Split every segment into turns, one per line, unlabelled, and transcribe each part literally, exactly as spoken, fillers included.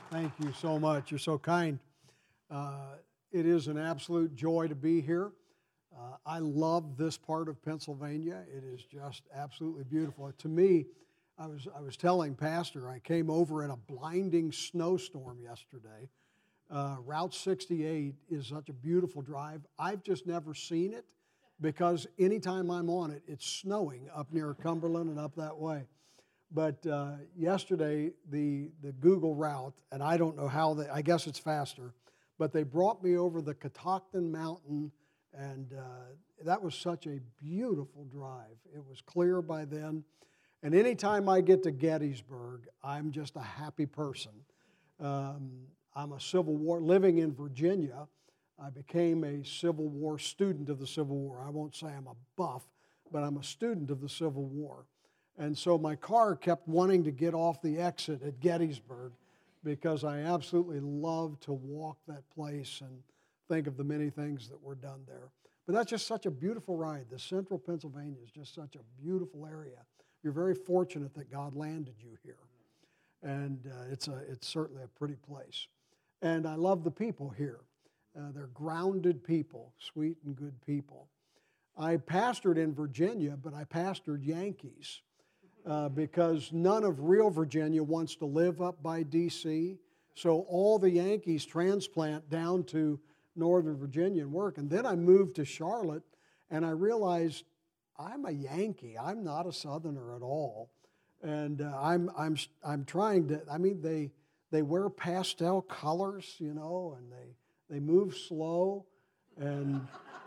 Thank you so much. You're so kind. Uh, it is an absolute joy to be here. Uh, I love this part of Pennsylvania. It is just absolutely beautiful. To me, I was I was telling Pastor, I came over in a blinding snowstorm yesterday. Uh, Route sixty-eight is such a beautiful drive. I've just never seen it because anytime I'm on it, it's snowing up near Cumberland and up that way. But uh, yesterday, the, the Google route, and I don't know how they, I guess it's faster, but they brought me over the Catoctin Mountain, and uh, that was such a beautiful drive. It was clear by then. And anytime I get to Gettysburg, I'm just a happy person. Um, I'm a Civil War, living in Virginia, I became a Civil War student of the Civil War. I won't say I'm a buff, but I'm a student of the Civil War. And so my car kept wanting to get off the exit at Gettysburg because I absolutely love to walk that place and think of the many things that were done there. But that's just such a beautiful ride. The central Pennsylvania is just such a beautiful area. You're very fortunate that God landed you here. And uh, it's, a, it's certainly a pretty place. And I love the people here. Uh, they're grounded people, sweet and good people. I pastored in Virginia, but I pastored Yankees. Uh, because none of real Virginia wants to live up by D C, so all the Yankees transplant down to Northern Virginia and work. And then I moved to Charlotte, and I realized I'm a Yankee. I'm not a Southerner at all. And uh, I'm I'm I'm trying to. I mean, they they wear pastel colors, you know, and they they move slow, and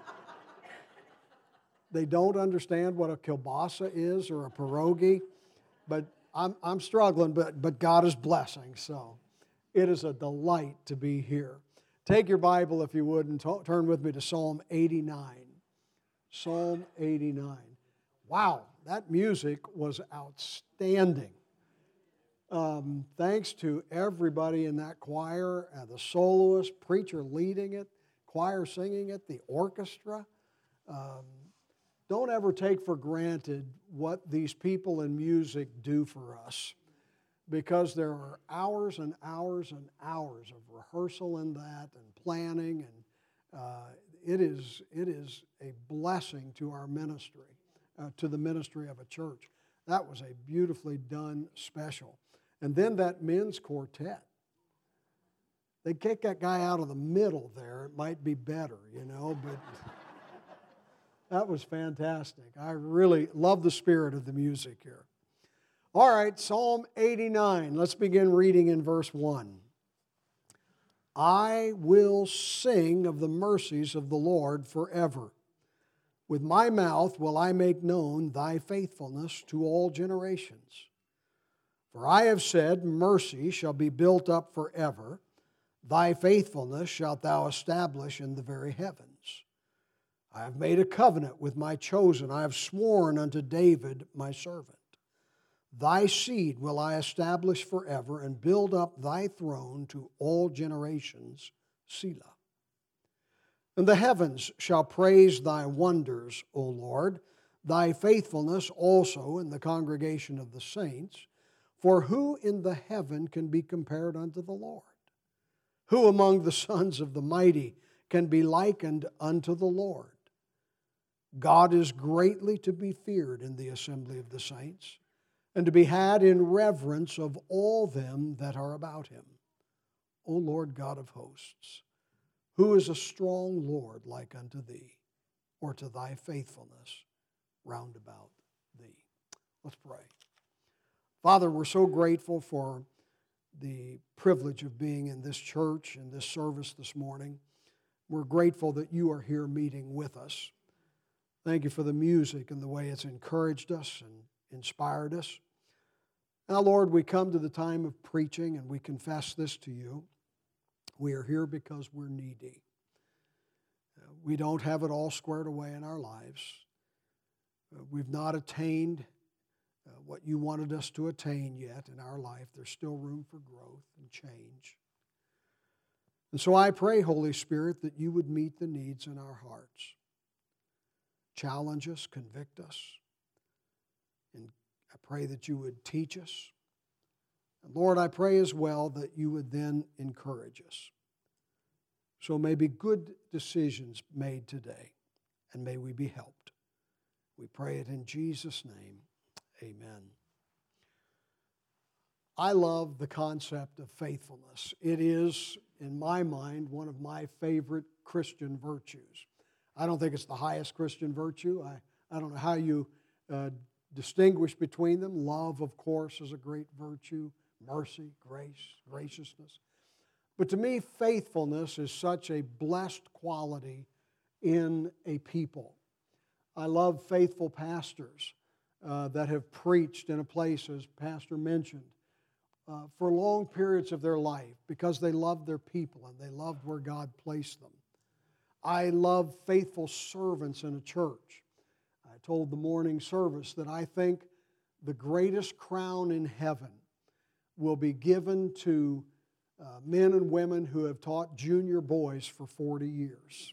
they don't understand what a kielbasa is or a pierogi, but I'm, I'm struggling, but, but God is blessing, so it is a delight to be here. Take your Bible, if you would, and t- turn with me to Psalm eighty-nine. Psalm eighty-nine. Wow, that music was outstanding. Um, thanks to everybody in that choir, uh, the soloist, preacher leading it, choir singing it, the orchestra. Um, Don't ever take for granted what these people in music do for us, because there are hours and hours and hours of rehearsal in that and planning, and uh, it is it is a blessing to our ministry, uh, to the ministry of a church. That was a beautifully done special. And then that men's quartet. They kick that guy out of the middle there. It might be better, you know, but... That was fantastic. I really love the spirit of the music here. All right, Psalm eighty-nine. Let's begin reading in verse one. I will sing of the mercies of the Lord forever. With my mouth will I make known thy faithfulness to all generations. For I have said, mercy shall be built up forever. Thy faithfulness shalt thou establish in the very heavens. I have made a covenant with my chosen. I have sworn unto David my servant. Thy seed will I establish forever and build up thy throne to all generations. Selah. And the heavens shall praise thy wonders, O Lord, thy faithfulness also in the congregation of the saints. For who in the heaven can be compared unto the Lord? Who among the sons of the mighty can be likened unto the Lord? God is greatly to be feared in the assembly of the saints, and to be had in reverence of all them that are about him. O Lord God of hosts, who is a strong Lord like unto thee, or to thy faithfulness round about thee? Let's pray. Father, we're so grateful for the privilege of being in this church and this service this morning. We're grateful that you are here meeting with us. Thank you for the music and the way it's encouraged us and inspired us. Now, Lord, we come to the time of preaching and we confess this to you. We are here because we're needy. We don't have it all squared away in our lives. We've not attained what you wanted us to attain yet in our life. There's still room for growth and change. And so I pray, Holy Spirit, that you would meet the needs in our hearts. Challenge us, convict us, and I pray that you would teach us. Lord, I pray as well that you would then encourage us. So may be good decisions made today, and may we be helped. We pray it in Jesus' name. Amen. I love the concept of faithfulness. It is, in my mind, one of my favorite Christian virtues. I don't think it's the highest Christian virtue. I, I don't know how you uh, distinguish between them. Love, of course, is a great virtue. Mercy, grace, graciousness. But to me, faithfulness is such a blessed quality in a people. I love faithful pastors uh, that have preached in a place, as Pastor mentioned, uh, for long periods of their life because they loved their people and they loved where God placed them. I love faithful servants in a church. I told the morning service that I think the greatest crown in heaven will be given to uh, men and women who have taught junior boys for forty years.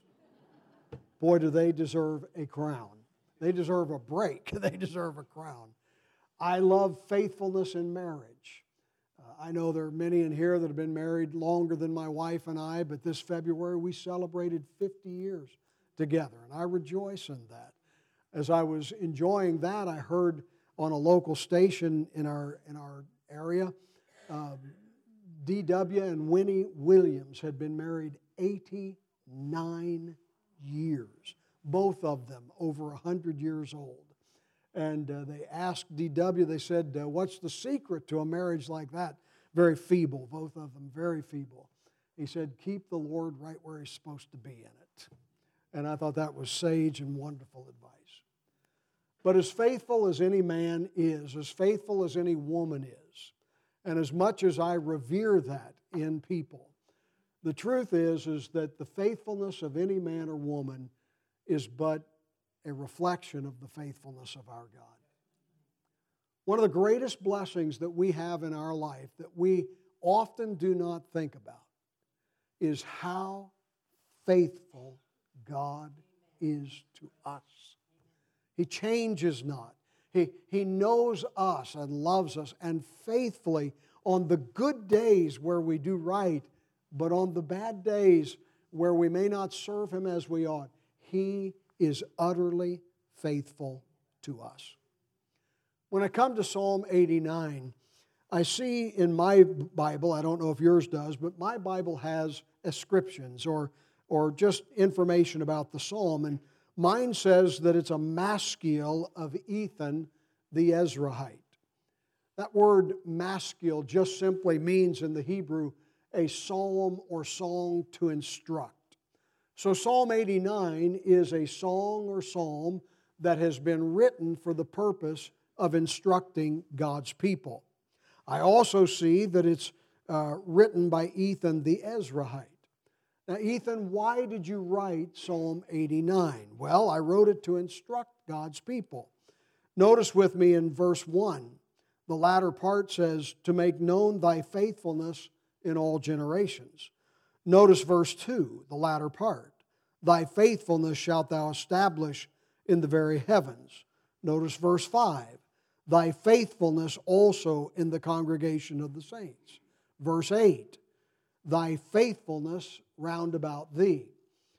Boy, do they deserve a crown. They deserve a break. They deserve a crown. I love faithfulness in marriage. Uh, I know there are many in here that have been married longer than my wife and I, but this February we celebrated fifty years together, and I rejoice in that. As I was enjoying that, I heard on a local station in our in our area, um, D W and Winnie Williams had been married eighty-nine years, both of them over one hundred years old. And uh, they asked D W, they said, uh, what's the secret to a marriage like that? Very feeble, both of them very feeble. He said, keep the Lord right where He's supposed to be in it. And I thought that was sage and wonderful advice. But as faithful as any man is, as faithful as any woman is, and as much as I revere that in people, the truth is, is that the faithfulness of any man or woman is but a reflection of the faithfulness of our God. One of the greatest blessings that we have in our life that we often do not think about is how faithful God is to us. He changes not. He, he knows us and loves us, and faithfully on the good days where we do right, but on the bad days where we may not serve Him as we ought, He is utterly faithful to us. When I come to Psalm eighty-nine, I see in my Bible, I don't know if yours does, but my Bible has ascriptions or, or just information about the psalm, and mine says that it's a maskil of Ethan the Ezrahite. That word maskil just simply means in the Hebrew a psalm or song to instruct. So Psalm eighty-nine is a song or psalm that has been written for the purpose of instructing God's people. I also see that it's uh, written by Ethan the Ezrahite. Now, Ethan, why did you write Psalm eighty-nine? Well, I wrote it to instruct God's people. Notice with me in verse one, the latter part says, to make known thy faithfulness in all generations. Notice verse two, the latter part. Thy faithfulness shalt thou establish in the very heavens. Notice verse five. Thy faithfulness also in the congregation of the saints. Verse eight. Thy faithfulness round about thee.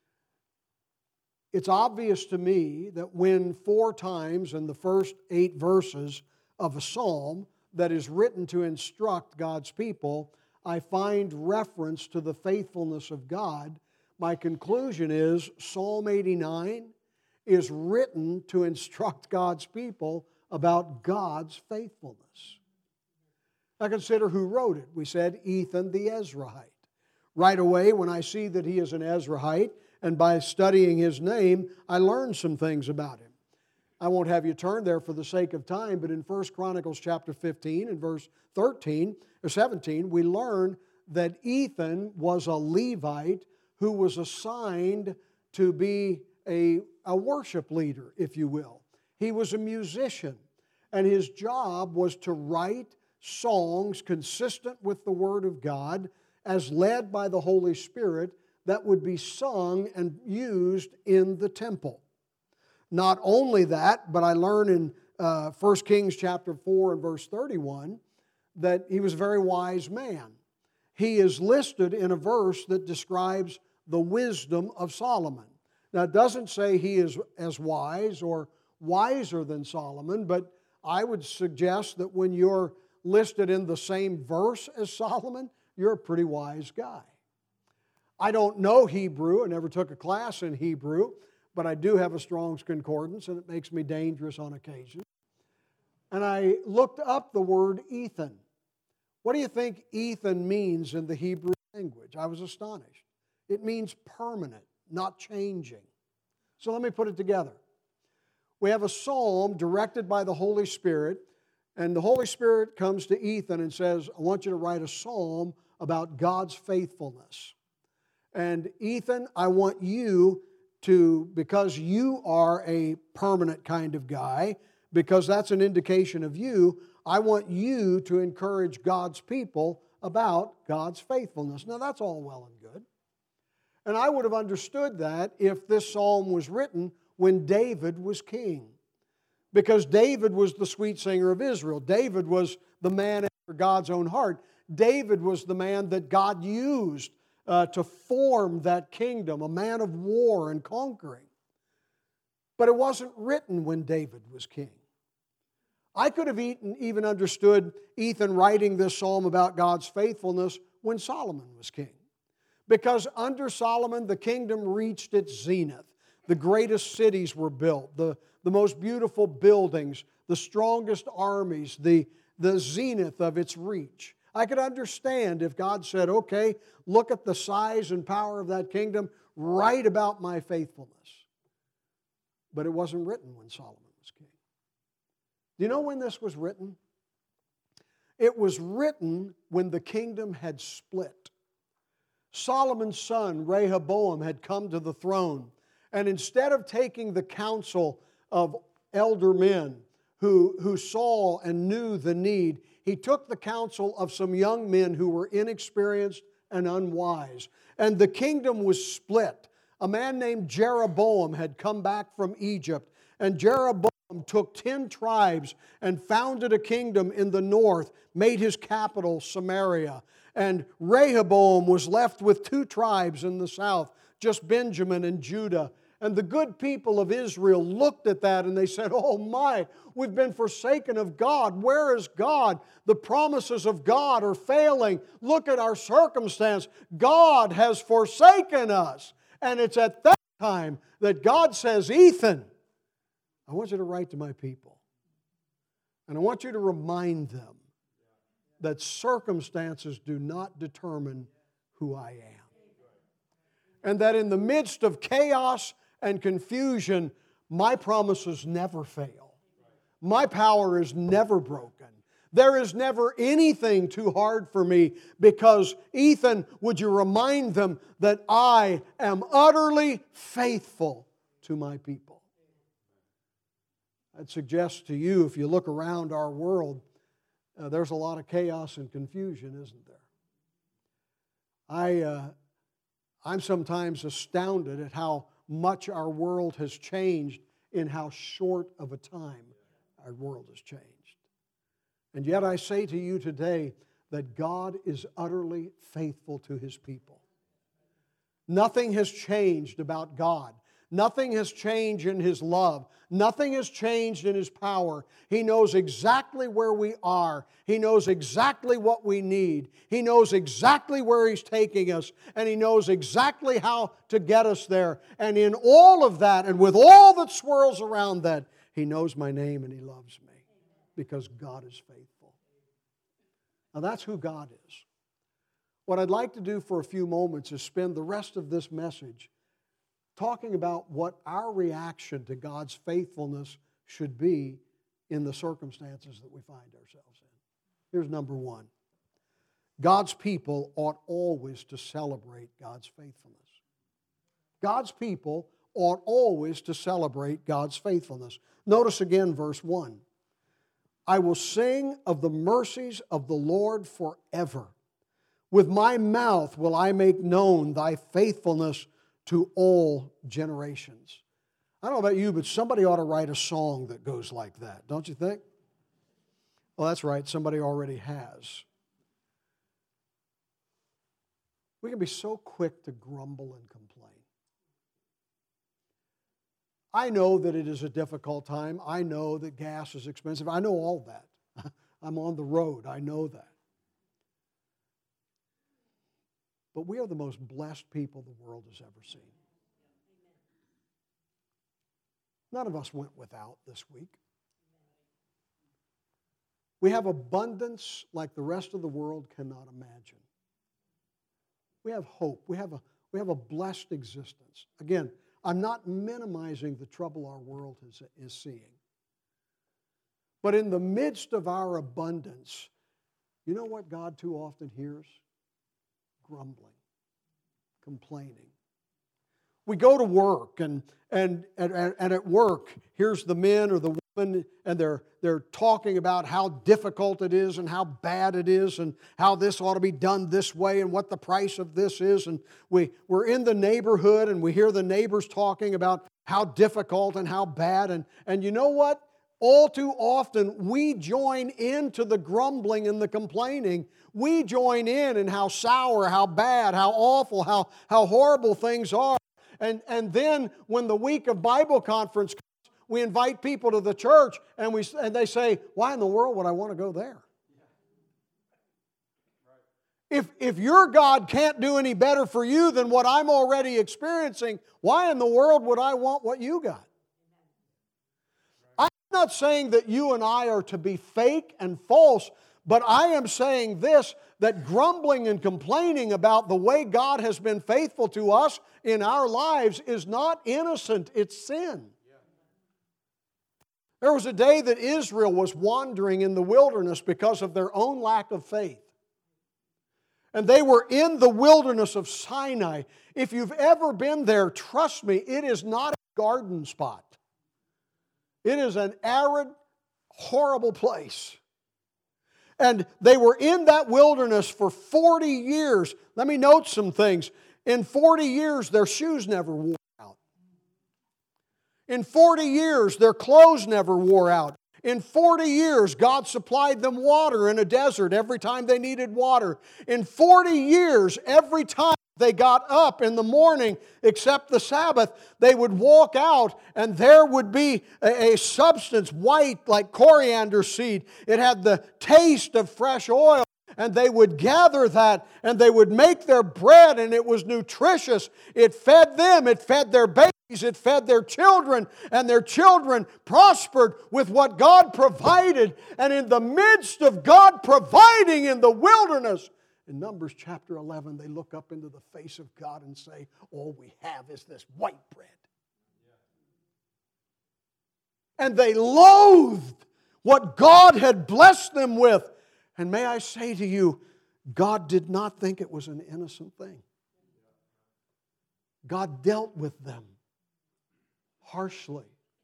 It's obvious to me that when four times in the first eight verses of a psalm that is written to instruct God's people, I find reference to the faithfulness of God, my conclusion is Psalm eighty-nine is written to instruct God's people about God's faithfulness. Now consider who wrote it. We said Ethan the Ezrahite. Right away, when I see that he is an Ezrahite, and by studying his name, I learned some things about him. I won't have you turn there for the sake of time, but in First Chronicles chapter fifteen and verse thirteen or seventeen, we learn that Ethan was a Levite who was assigned to be a, a worship leader, if you will. He was a musician, and his job was to write songs consistent with the Word of God as led by the Holy Spirit that would be sung and used in the temple. Not only that, but I learn in uh, First Kings chapter four and verse thirty-one that he was a very wise man. He is listed in a verse that describes the wisdom of Solomon. Now, it doesn't say he is as wise or wiser than Solomon, but I would suggest that when you're listed in the same verse as Solomon, you're a pretty wise guy. I don't know Hebrew. I never took a class in Hebrew, but I do have a Strong's Concordance, and it makes me dangerous on occasion. And I looked up the word Ethan. What do you think Ethan means in the Hebrew language? I was astonished. It means permanent, not changing. So let me put it together. We have a psalm directed by the Holy Spirit, and the Holy Spirit comes to Ethan and says, I want you to write a psalm about God's faithfulness. And Ethan, I want you to, because you are a permanent kind of guy, because that's an indication of you, I want you to encourage God's people about God's faithfulness. Now that's all well and good. And I would have understood that if this psalm was written when David was king. Because David was the sweet singer of Israel. David was the man after God's own heart. David was the man that God used uh, to form that kingdom, a man of war and conquering. But it wasn't written when David was king. I could have even understood Ethan writing this psalm about God's faithfulness when Solomon was king. Because under Solomon, the kingdom reached its zenith. The greatest cities were built, the, the most beautiful buildings, the strongest armies, the, the zenith of its reach. I could understand if God said, okay, look at the size and power of that kingdom, write about my faithfulness. But it wasn't written when Solomon was king. Do you know when this was written? It was written when the kingdom had split. Solomon's son, Rehoboam, had come to the throne. And instead of taking the counsel of elder men who, who saw and knew the need, he took the counsel of some young men who were inexperienced and unwise. And the kingdom was split. A man named Jeroboam had come back from Egypt, and Jeroboam took ten tribes and founded a kingdom in the north, made his capital Samaria. And Rehoboam was left with two tribes in the south, just Benjamin and Judah. And the good people of Israel looked at that and they said, oh my, we've been forsaken of God. Where is God? The promises of God are failing. Look at our circumstance. God has forsaken us. And it's at that time that God says, Ethan, I want you to write to my people. And I want you to remind them that circumstances do not determine who I am. And that in the midst of chaos and confusion, my promises never fail. My power is never broken. There is never anything too hard for me because, Ethan, would you remind them that I am utterly faithful to my people? I'd suggest to you, if you look around our world, uh, there's a lot of chaos and confusion, isn't there? I, uh, I'm sometimes astounded at how much our world has changed in how short of a time our world has changed. And yet I say to you today that God is utterly faithful to His people. Nothing has changed about God. Nothing has changed in His love. Nothing has changed in His power. He knows exactly where we are. He knows exactly what we need. He knows exactly where He's taking us. And He knows exactly how to get us there. And in all of that, and with all that swirls around that, He knows my name and He loves me because God is faithful. Now that's who God is. What I'd like to do for a few moments is spend the rest of this message talking about what our reaction to God's faithfulness should be in the circumstances that we find ourselves in. Here's number one. God's people ought always to celebrate God's faithfulness. God's people ought always to celebrate God's faithfulness. Notice again verse one. I will sing of the mercies of the Lord forever. With my mouth will I make known thy faithfulness to all generations. I don't know about you, but somebody ought to write a song that goes like that, don't you think? Oh, that's right, somebody already has. We can be so quick to grumble and complain. I know that it is a difficult time. I know that gas is expensive. I know all that. I'm on the road. I know that. But we are the most blessed people the world has ever seen. None of us went without this week. We have abundance like the rest of the world cannot imagine. We have hope. We have a, we have a blessed existence. Again, I'm not minimizing the trouble our world is, is seeing. But in the midst of our abundance, you know what God too often hears? Grumbling, complaining. We go to work, and, and, and, and at work, here's the men or the women, and they're, they're talking about how difficult it is and how bad it is and how this ought to be done this way and what the price of this is. And we, we're in the neighborhood, and we hear the neighbors talking about how difficult and how bad. And, and you know what? All too often, we join into the grumbling and the complaining. We join in in how sour, how bad, how awful, how, how horrible things are. And, and then when the week of Bible conference comes, we invite people to the church, and, we, and they say, why in the world would I want to go there? If, if your God can't do any better for you than what I'm already experiencing, why in the world would I want what you got? I'm not saying that you and I are to be fake and false, but I am saying this, that grumbling and complaining about the way God has been faithful to us in our lives is not innocent, it's sin. There was a day that Israel was wandering in the wilderness because of their own lack of faith. And they were in the wilderness of Sinai. If you've ever been there, trust me, it is not a garden spot. It is an arid, horrible place. And they were in that wilderness for forty years. Let me note some things. In forty years, their shoes never wore out. In forty years, their clothes never wore out. In forty years, God supplied them water in a desert every time they needed water. In forty years, every time they got up in the morning, except the Sabbath, they would walk out, and there would be a, a substance white like coriander seed. It had the taste of fresh oil, and they would gather that, and they would make their bread, and it was nutritious. It fed them, it fed their babies, it fed their children, and their children prospered with what God provided. And in the midst of God providing in the wilderness, in Numbers chapter eleven, they look up into the face of God and say, all we have is this white bread. And they loathed what God had blessed them with. And may I say to you, God did not think it was an innocent thing. God dealt with them harshly.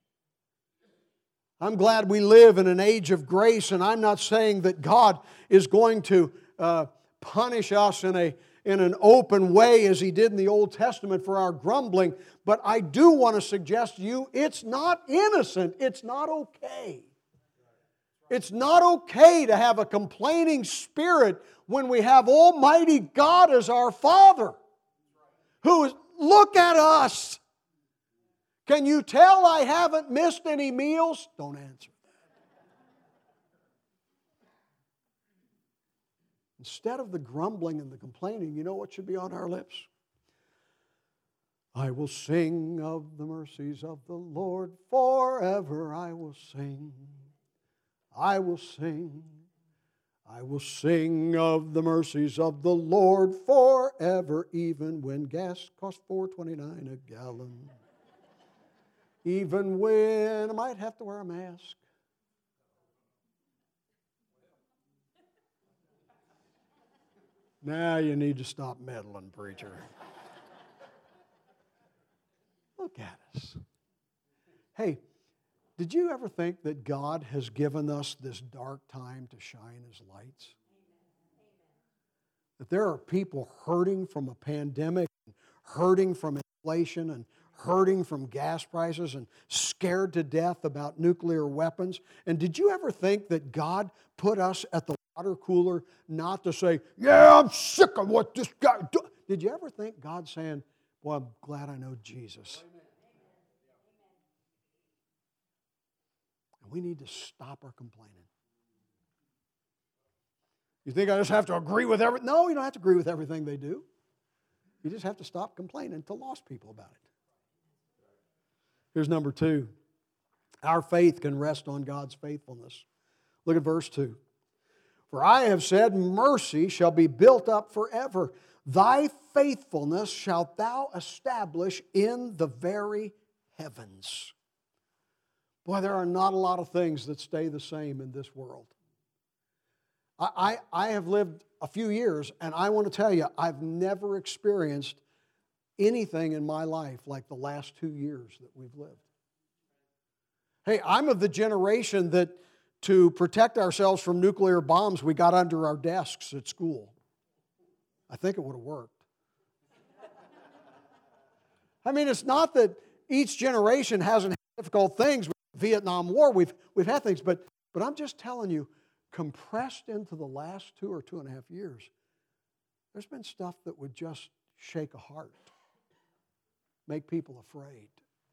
I'm glad we live in an age of grace, and I'm not saying that God is going to uh, punish us in a in an open way as He did in the Old Testament for our grumbling, but I do want to suggest to you it's not innocent. It's not okay. It's not okay to have a complaining spirit when we have Almighty God as our Father. Who is, look at us. Can you tell I haven't missed any meals? Don't answer. Instead of the grumbling and the complaining, you know what should be on our lips? I will sing of the mercies of the Lord forever. I will sing. I will sing. I will sing of the mercies of the Lord forever, even when gas costs four twenty-nine a gallon. Even when I might have to wear a mask. Now you need to stop meddling, preacher. Look at us. Hey, did you ever think that God has given us this dark time to shine His lights? That there are people hurting from a pandemic, hurting from inflation, and hurting from gas prices and scared to death about nuclear weapons. And did you ever think that God put us at the water cooler not to say, yeah, I'm sick of what this guy do? Did you ever think God saying, well, I'm glad I know Jesus? And we need to stop our complaining. You think I just have to agree with everything? No, you don't have to agree with everything they do. You just have to stop complaining to lost people about it. Here's number two. Our faith can rest on God's faithfulness. Look at verse two. For I have said, mercy shall be built up forever. Thy faithfulness shalt thou establish in the very heavens. Boy, there are not a lot of things that stay the same in this world. I, I, I have lived a few years, and I want to tell you, I've never experienced anything in my life like the last two years that we've lived. Hey, I'm of the generation that to protect ourselves from nuclear bombs, we got under our desks at school. I think it would have worked. I mean, it's not that each generation hasn't had difficult things. Vietnam War, we've, we've had things, but, but I'm just telling you, compressed into the last two or two and a half years, there's been stuff that would just shake a heart, make people afraid.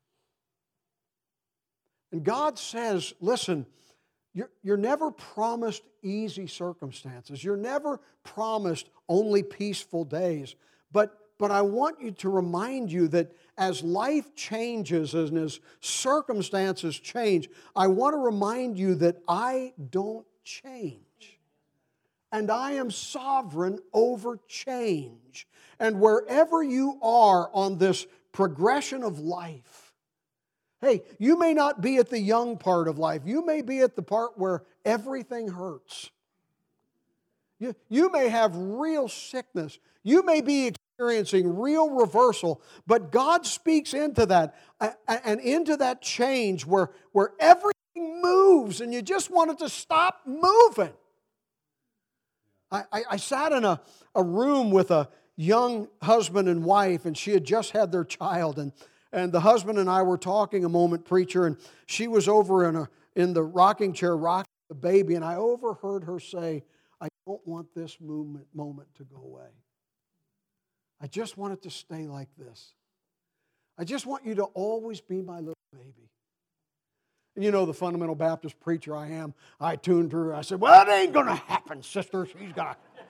And God says, listen, you're, you're never promised easy circumstances. You're never promised only peaceful days. But, but I want you to remind you that as life changes and as circumstances change, I want to remind you that I don't change. And I am sovereign over change. And wherever you are on this progression of life, hey, you may not be at the young part of life. You may be at the part where everything hurts. You, you may have real sickness. You may be experiencing real reversal. But God speaks into that and into that change where, where everything moves and you just want it to stop moving. I, I, I sat in a, a room with a young husband and wife, and she had just had their child, and, and the husband and I were talking a moment, preacher, and she was over in, a, in the rocking chair rocking the baby, and I overheard her say, I don't want this movement, moment to go away. I just want it to stay like this. I just want you to always be my little baby. And you know the fundamental Baptist preacher I am, I tuned her. I said, well, it ain't going to happen, sister. She's got to.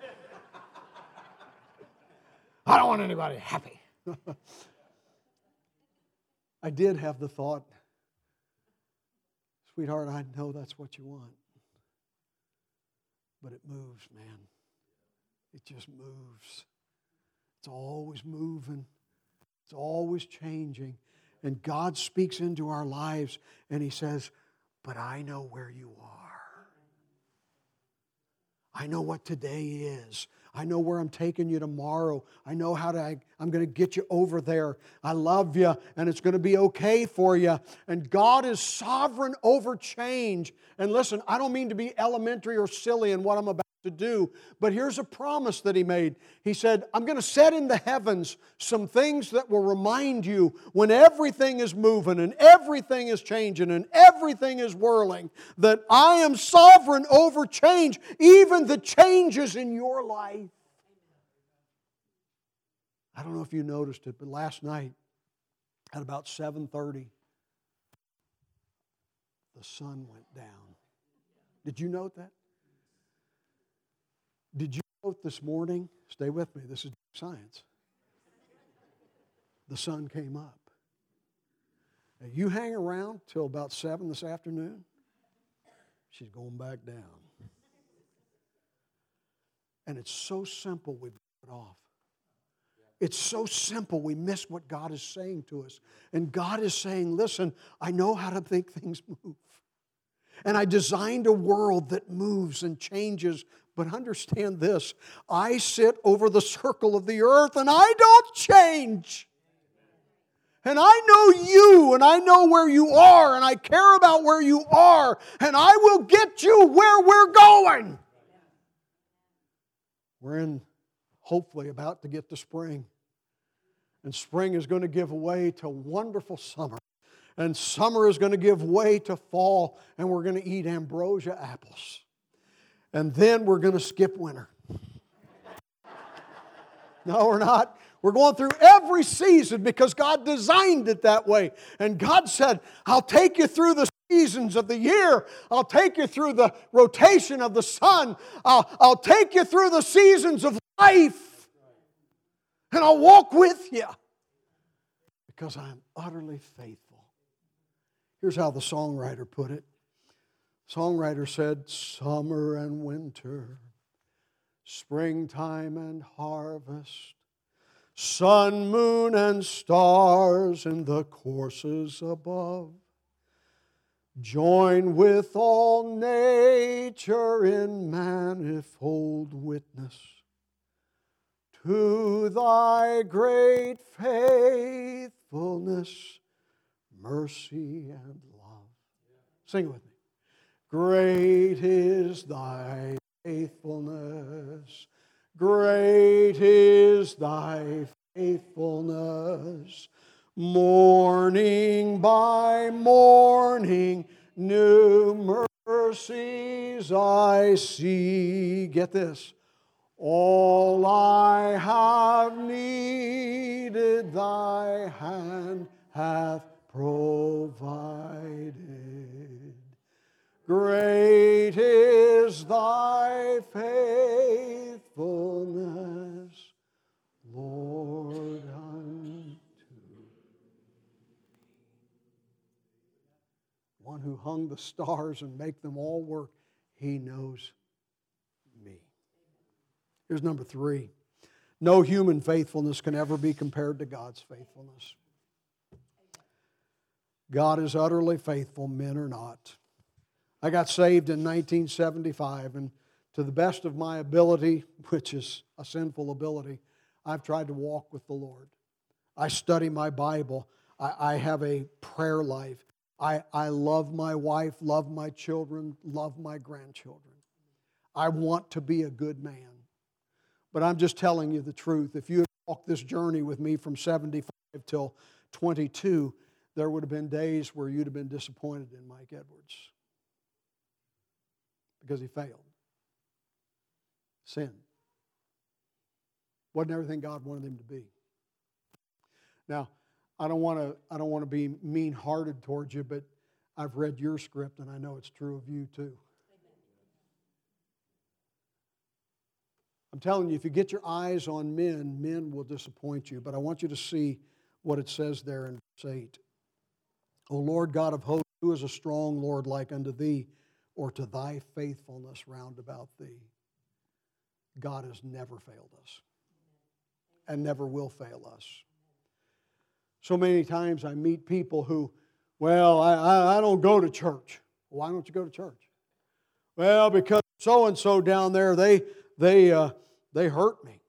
I don't want anybody happy. I did have the thought, sweetheart, I know that's what you want. But it moves, man. It just moves. It's always moving. It's always changing. And God speaks into our lives and He says, but I know where you are. I know what today is. I know where I'm taking you tomorrow. I know how to, I, I'm going to get you over there. I love you and it's going to be okay for you. And God is sovereign over change. And listen, I don't mean to be elementary or silly in what I'm about to do, but here's a promise that He made. He said, I'm going to set in the heavens some things that will remind you when everything is moving and everything is changing and everything is whirling, that I am sovereign over change, even the changes in your life. I don't know if you noticed it, but last night at about seven thirty, the sun went down. Did you note that? Did you note this morning? Stay with me. This is science. The sun came up. Now you hang around till about seven this afternoon, she's going back down. And it's so simple we put it off. It's so simple we miss what God is saying to us. And God is saying, listen, I know how to make things move. And I designed a world that moves and changes. But understand this, I sit over the circle of the earth and I don't change. And I know you and I know where you are and I care about where you are and I will get you where we're going. We're in, hopefully, about to get to spring. And spring is going to give way to wonderful summer. And summer is going to give way to fall. And we're going to eat ambrosia apples. And then we're going to skip winter. No, we're not. We're going through every season because God designed it that way. And God said, I'll take you through the seasons of the year. I'll take you through the rotation of the sun. I'll, I'll take you through the seasons of life. And I'll walk with you because I am utterly faithful. Here's how the songwriter put it. Songwriter said, summer and winter, springtime and harvest, sun, moon, and stars in the courses above, join with all nature in manifold witness to thy great faithfulness, mercy, and love. Sing it with me. Great is thy faithfulness. Great is thy faithfulness. Morning by morning, new mercies I see. Get this. All I have needed, thy hand hath provided. Great is thy faithfulness, Lord, unto me. One who hung the stars and make them all work, he knows me. Here's number three. No human faithfulness can ever be compared to God's faithfulness. God is utterly faithful, men are not. I got saved in nineteen seventy-five, and to the best of my ability, which is a sinful ability, I've tried to walk with the Lord. I study my Bible. I, I have a prayer life. I, I love my wife, love my children, love my grandchildren. I want to be a good man. But I'm just telling you the truth. If you had walked this journey with me from seventy-five till twenty-two, there would have been days where you'd have been disappointed in Mike Edwards. Because he failed. Sin. Wasn't everything God wanted him to be. Now, I don't want to I don't want to be mean-hearted towards you, but I've read your script and I know it's true of you too. I'm telling you, if you get your eyes on men, men will disappoint you. But I want you to see what it says there in verse eight. O Lord God of hosts, who is a strong Lord like unto thee, or to thy faithfulness round about thee? God has never failed us and never will fail us. So many times I meet people who, well, I, I, I don't go to church. Why don't you go to church? Well, because so-and-so down there, they, they, uh, they hurt me.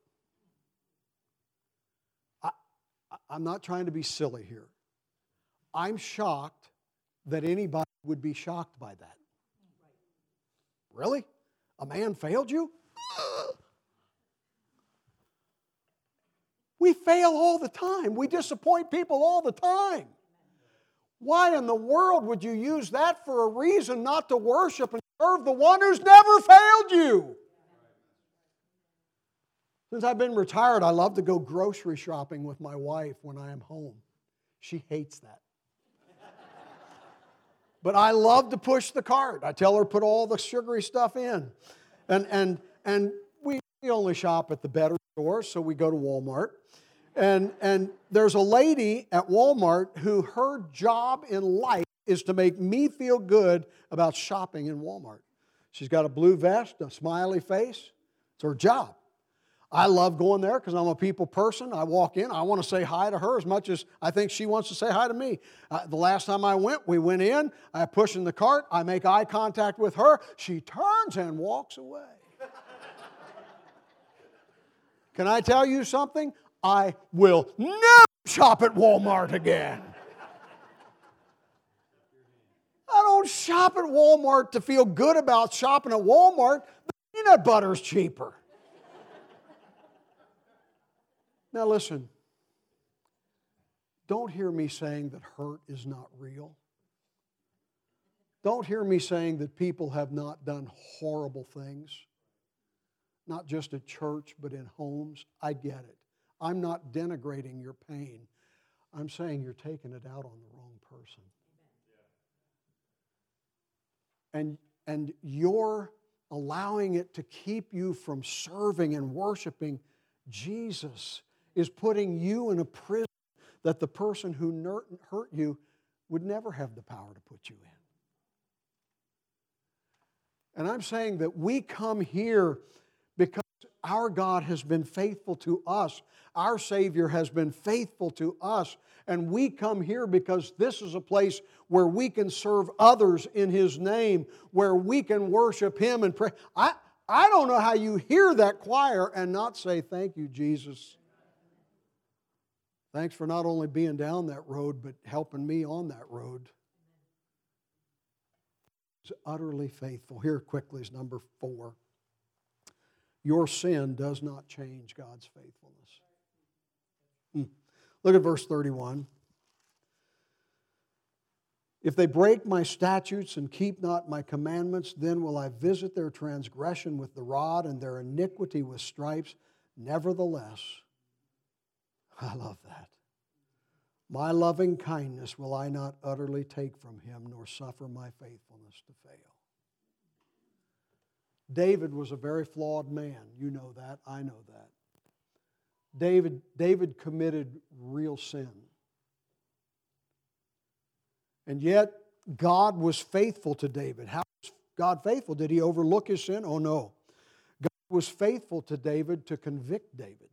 I, I'm not trying to be silly here. I'm shocked that anybody would be shocked by that. Really? A man failed you? We fail all the time. We disappoint people all the time. Why in the world would you use that for a reason not to worship and serve the one who's never failed you? Since I've been retired, I love to go grocery shopping with my wife when I am home. She hates that. But I love to push the cart. I tell her put all the sugary stuff in. And and and we only shop at the better stores, so we go to Walmart. And and there's a lady at Walmart who her job in life is to make me feel good about shopping in Walmart. She's got a blue vest, a smiley face. It's her job. I love going there because I'm a people person. I walk in, I want to say hi to her as much as I think she wants to say hi to me. Uh, the last time I went, we went in, I push in the cart, I make eye contact with her, she turns and walks away. Can I tell you something? I will never shop at Walmart again. I don't shop at Walmart to feel good about shopping at Walmart. The peanut butter's cheaper. Now listen, don't hear me saying that hurt is not real. Don't hear me saying that people have not done horrible things, not just at church, but in homes. I get it. I'm not denigrating your pain. I'm saying you're taking it out on the wrong person. And, and you're allowing it to keep you from serving and worshiping Jesus is putting you in a prison that the person who hurt you would never have the power to put you in. And I'm saying that we come here because our God has been faithful to us. Our Savior has been faithful to us. And we come here because this is a place where we can serve others in His name, where we can worship Him and pray. I, I don't know how you hear that choir and not say, thank you, Jesus. Thanks for not only being down that road, but helping me on that road. He's utterly faithful. Here quickly is number four. Your sin does not change God's faithfulness. Hmm. Look at verse thirty-one. If they break my statutes and keep not my commandments, then will I visit their transgression with the rod and their iniquity with stripes. Nevertheless, I love that. My loving kindness will I not utterly take from him, nor suffer my faithfulness to fail. David was a very flawed man. You know that. I know that. David, David committed real sin. And yet, God was faithful to David. How was God faithful? Did He overlook his sin? Oh, no. God was faithful to David to convict David.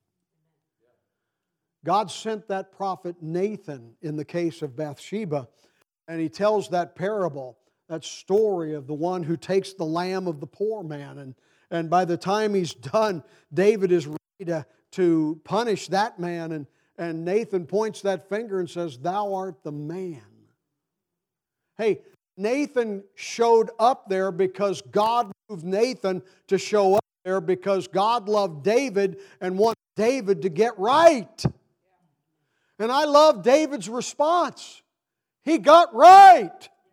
God sent that prophet Nathan in the case of Bathsheba, and he tells that parable, that story of the one who takes the lamb of the poor man. And, and by the time he's done, David is ready to, to punish that man. And, and Nathan points that finger and says, thou art the man. Hey, Nathan showed up there because God moved Nathan to show up there because God loved David and wanted David to get right. And I love David's response. He got right.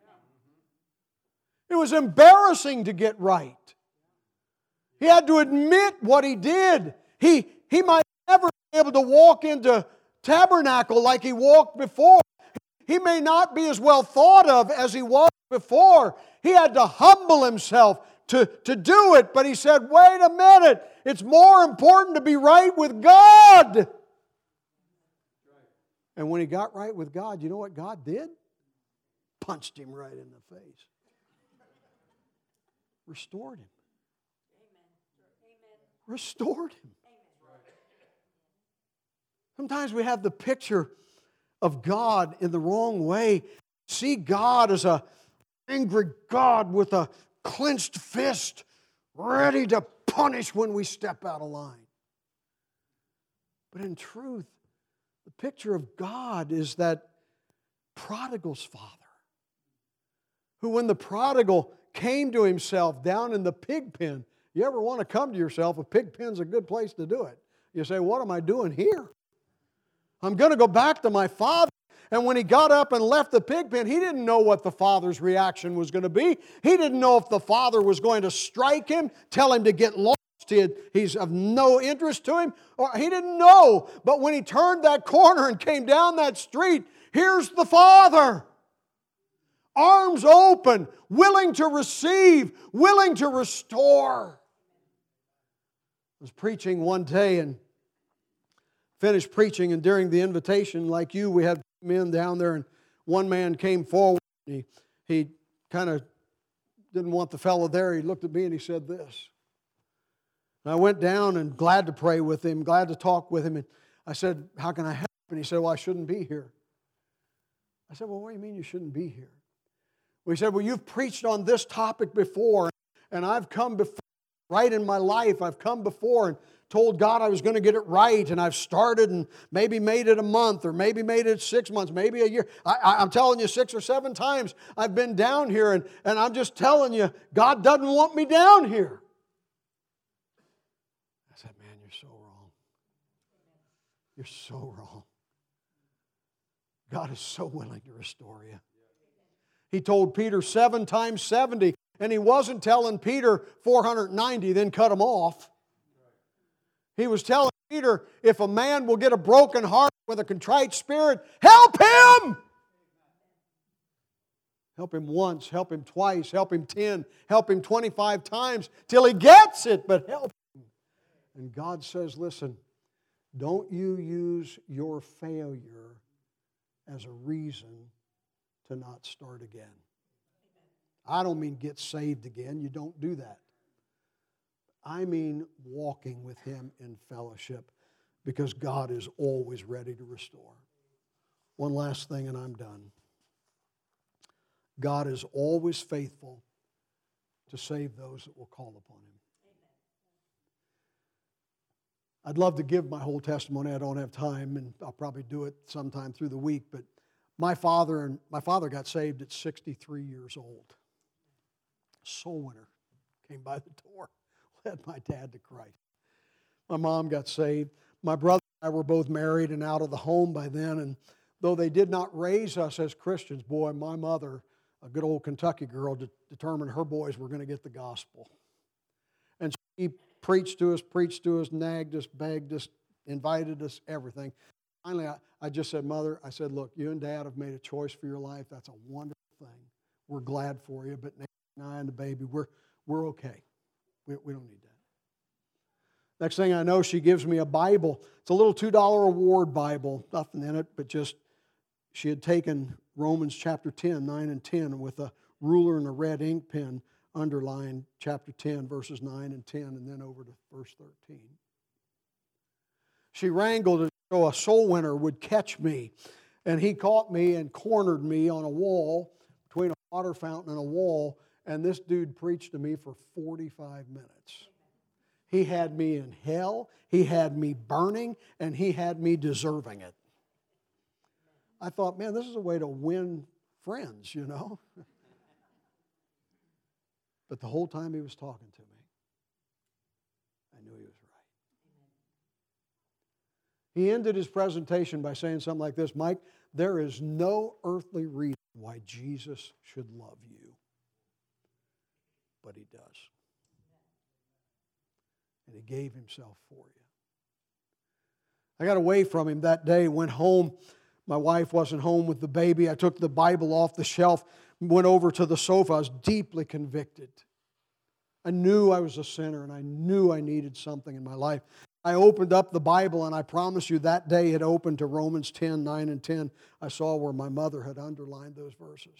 It was embarrassing to get right. He had to admit what he did. He, he might never be able to walk into tabernacle like he walked before. He may not be as well thought of as he was before. He had to humble himself to, to do it. But he said, wait a minute. It's more important to be right with God. And when he got right with God, you know what God did? Punched him right in the face. Restored him. Restored him. Sometimes we have the picture of God in the wrong way. See God as an angry God with a clenched fist, ready to punish when we step out of line. But in truth, the picture of God is that prodigal's father, who when the prodigal came to himself down in the pig pen, you ever want to come to yourself, a pig pen's a good place to do it. You say, what am I doing here? I'm going to go back to my father. And when he got up and left the pig pen, he didn't know what the father's reaction was going to be. He didn't know if the father was going to strike him, tell him to get lost. He had, he's of no interest to him. Or he didn't know. But when he turned that corner and came down that street, here's the father. Arms open, willing to receive, willing to restore. I was preaching one day and finished preaching, and during the invitation, like you, we had men down there, and one man came forward. And he he kind of didn't want the fellow there. He looked at me and he said this. And I went down and glad to pray with him, glad to talk with him. And I said, how can I help? And he said, well, I shouldn't be here. I said, well, what do you mean you shouldn't be here? Well, he said, well, you've preached on this topic before, and I've come before, right in my life, I've come before and told God I was going to get it right, and I've started and maybe made it a month, or maybe made it six months, maybe a year. I, I, I'm telling you, six or seven times I've been down here, and, and I'm just telling you, God doesn't want me down here. I said, man, you're so wrong. You're so wrong. God is so willing to restore you. He told Peter seven times seventy, and He wasn't telling Peter four hundred ninety, then cut him off. He was telling Peter, if a man will get a broken heart with a contrite spirit, help him! Help him once, help him twice, help him ten, help him twenty-five times till he gets it, but help him. And God says, listen, don't you use your failure as a reason to not start again. I don't mean get saved again. You don't do that. I mean walking with Him in fellowship, because God is always ready to restore. One last thing and I'm done. God is always faithful to save those that will call upon Him. I'd love to give my whole testimony. I don't have time, and I'll probably do it sometime through the week. But my father and my father got saved at sixty-three years old. Soul winner came by the door, led my dad to Christ. My mom got saved. My brother and I were both married and out of the home by then. And though they did not raise us as Christians, boy, my mother, a good old Kentucky girl, de- determined her boys were going to get the gospel. And she preached to us, preached to us, nagged us, begged us, invited us, everything. Finally, I, I just said, Mother, I said, look, you and Dad have made a choice for your life. That's a wonderful thing. We're glad for you, but Nancy and I and the baby, we're, we're okay. We, we don't need that. Next thing I know, she gives me a Bible. It's a little two dollar award Bible, nothing in it, but just she had taken Romans chapter ten, nine and ten, with a ruler and a red ink pen, underlined chapter ten, verses nine and ten, and then over to verse thirteen. She wrangled it so a soul winner would catch me, and he caught me and cornered me on a wall, between a water fountain and a wall, and this dude preached to me for forty-five minutes. He had me in hell, he had me burning, and he had me deserving it. I thought, man, this is a way to win friends, you know. But the whole time he was talking to me, I knew he was right. He ended his presentation by saying something like this, Mike, there is no earthly reason why Jesus should love you, but He does. And He gave Himself for you. I got away from him that day, went home. My wife wasn't home with the baby. I took the Bible off the shelf, went over to the sofa. I was deeply convicted. I knew I was a sinner, and I knew I needed something in my life. I opened up the Bible, and I promise you that day it opened to Romans ten, nine and ten. I saw where my mother had underlined those verses.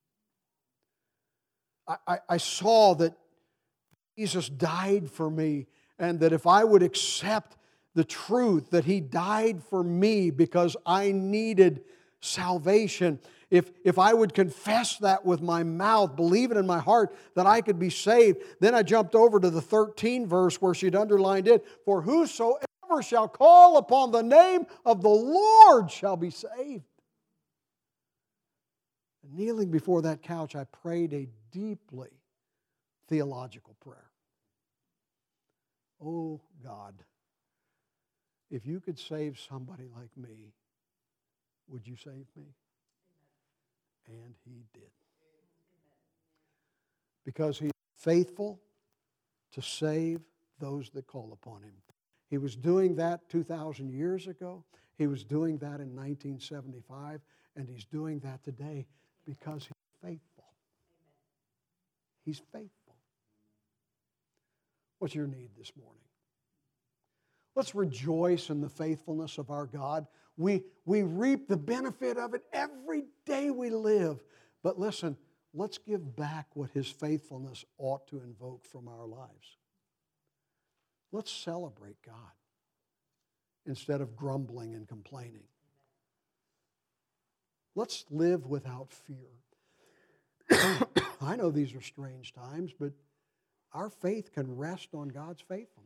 I, I, I saw that Jesus died for me, and that if I would accept the truth that He died for me because I needed salvation, if, if I would confess that with my mouth, believe it in my heart that I could be saved, then I jumped over to the thirteenth verse where she'd underlined it, for whosoever shall call upon the name of the Lord shall be saved. And kneeling before that couch, I prayed a deeply theological prayer. Oh God, if you could save somebody like me, would you save me? And He did. Because He is faithful to save those that call upon Him. He was doing that two thousand years ago. He was doing that in nineteen seventy-five. And He's doing that today because He's faithful. He's faithful. What's your need this morning? Let's rejoice in the faithfulness of our God. We, we reap the benefit of it every day we live. But listen, let's give back what His faithfulness ought to invoke from our lives. Let's celebrate God instead of grumbling and complaining. Let's live without fear. I know these are strange times, but our faith can rest on God's faithfulness.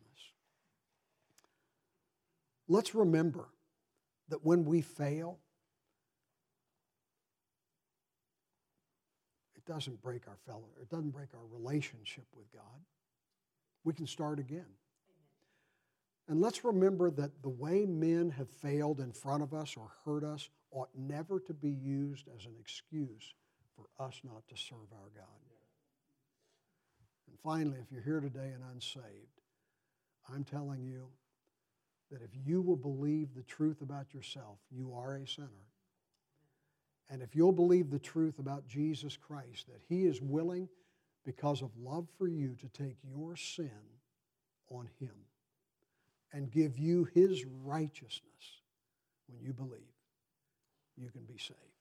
Let's remember that when we fail, it doesn't break our fellow, it doesn't break our relationship with God. We can start again. And let's remember that the way men have failed in front of us or hurt us ought never to be used as an excuse for us not to serve our God. And finally, if you're here today and unsaved, I'm telling you that if you will believe the truth about yourself, you are a sinner. And if you'll believe the truth about Jesus Christ, that He is willing, because of love for you, to take your sin on Him and give you His righteousness when you believe, you can be saved.